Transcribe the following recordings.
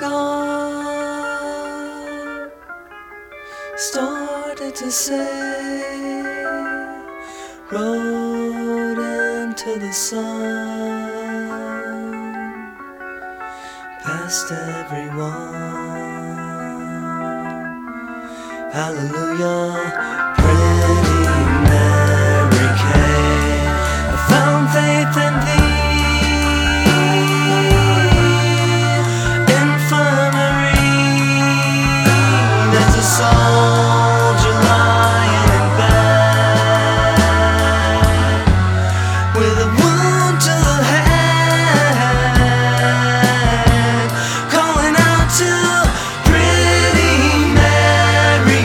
God started to say, rode into the sun, past everyone. Hallelujah, pretty Mary came. I found faith in thee, infirmary. There's a soldier lying in bed with a wound to the head, calling out to pretty Mary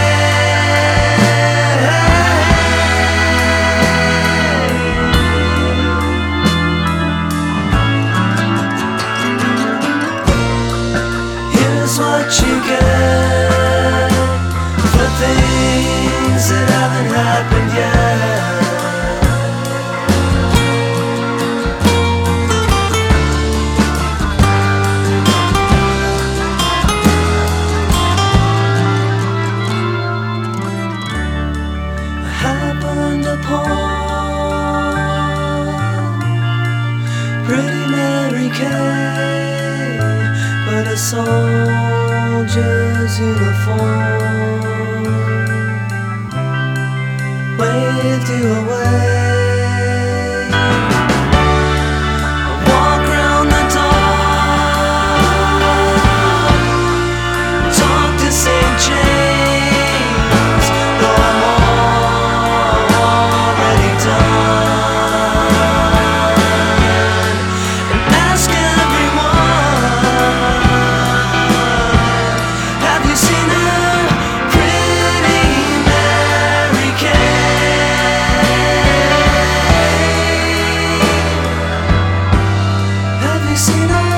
Here's what you get for things that haven't happened yet. Happened upon pretty Mary Kay, but a soldier's uniform waved you away. I walk round the dark, talk to St. James, though I'm already done, and ask everyone, have you seen her, pretty Mary Kay? Have you seen her?